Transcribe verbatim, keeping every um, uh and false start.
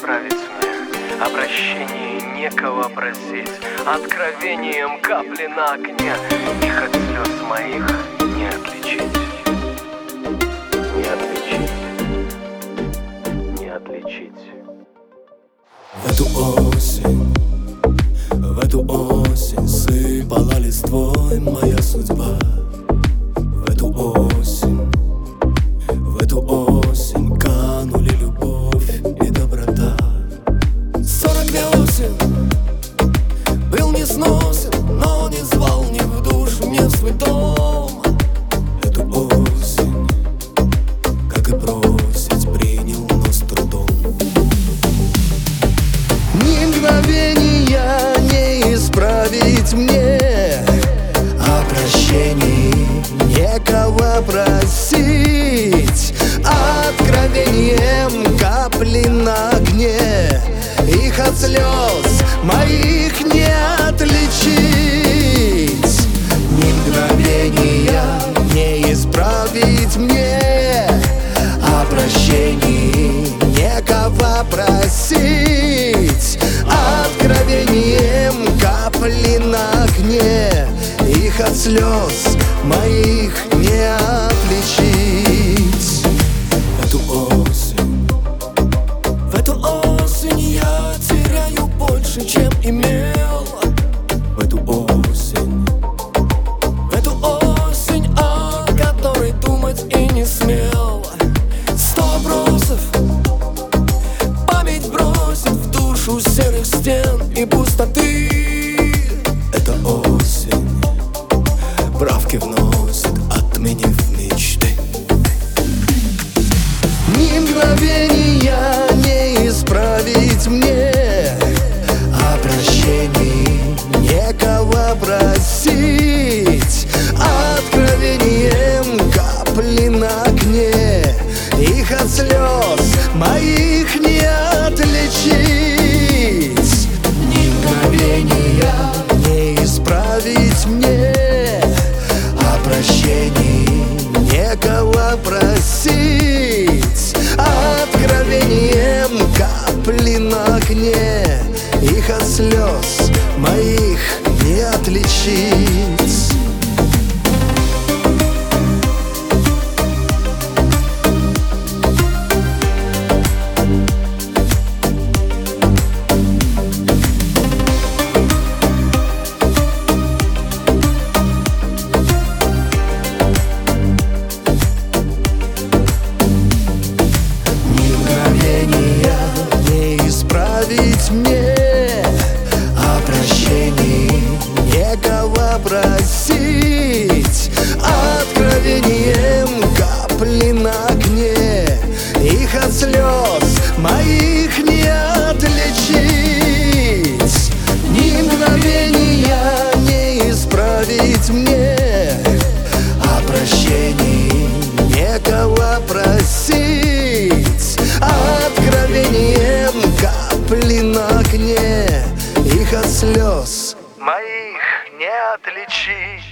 исправить мне, о прощении некого просить, откровением капли на окне, их от слез моих не отличить. Не отличить, не отличить. В эту осень, в эту осень сыпала листвой моя судьба. В эту осень, в эту осень канули любовь и доброта. Сорок весен был несносен, но не звал ни в душ мне в свой дом. Эту осень, как и просить, принял, но с трудом. Ни мгновения не исправить мне, о прощении некого просить, откровением капли на огне, их от слез моих не отличить. Ни мгновения не исправить мне, о прощении некого просить, откровением капли на огне, их от слез моих не отличить. В эту осень, в эту осень я теряю больше, чем имел. В эту осень, в эту осень, о которой думать и не смел. Сто вопросов память бросит в душу серых стен и пустоты. Эта осень правки вносит, отменив мечты. Ни мгновения не исправить мне, о прощении некого просить, откровением капли на огне, их от слез моих не отличить. Ни мгновения не исправить мне, о прощении некого просить, откровением капли на огне, их от слез моих не отличить. Мне о прощении некого просить, откровением капли на огне, их от слез моих не отличить. Ни мгновения не исправить мне, о прощении некого просить, откровением капли на огне, их от слез Моих не отличить.